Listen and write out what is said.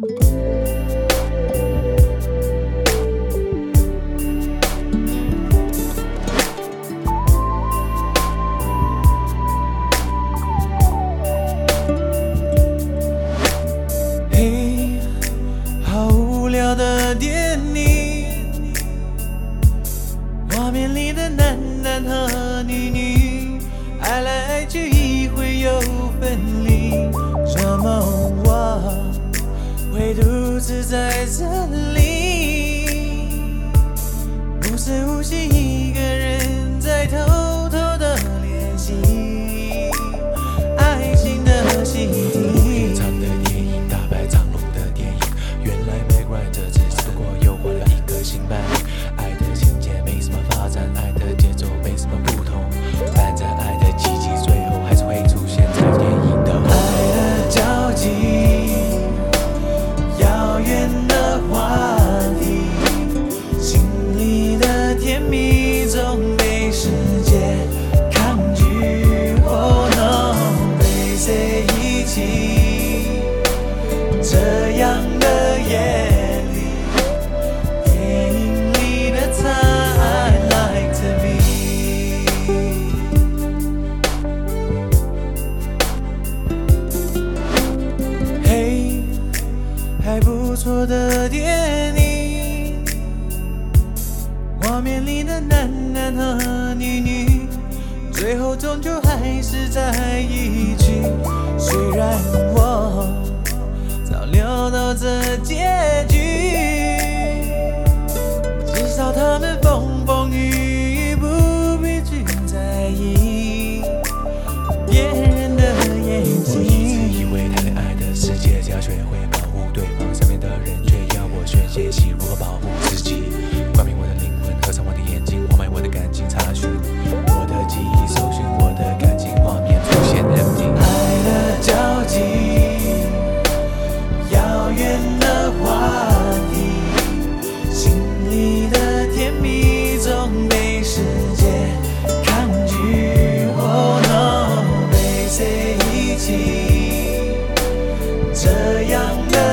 嘿，好无聊的电影，画面里的男男和女女，爱来爱去一会又分离，怎么我会独自在这里？无声无息一个人在偷偷的练习爱情的习题。 长的电影，大排长龙的电影，原来 Meg Ryan 只不过又换了一个新伴侣。爱的情节没什么发展，爱的节奏没什么不同，但这爱的奇迹最后还是会出现在电影的后面。 爱的交集，遥远的话题，心里的甜蜜总被世界抗拒。Oh no， 被谁遗弃？这样的夜里，电影里的他 I like to be。嘿，还不错的电影，画面里的男男和女女，最后终究还是在一起。虽然我早料到这结局，至少他们风风雨雨不必去在意别人的眼我一直以睛。 为谈恋爱的世界要学会保护对方，身边的人却要我学习如何保护自己。关闭我的灵魂，合上我的眼睛，我买我的感情查询我的记忆，搜寻我的感情画面，出现 empty。 爱的交集，遥远的话题，心里的甜蜜总被世界抗拒。Oh no， 被谁遗弃？这样的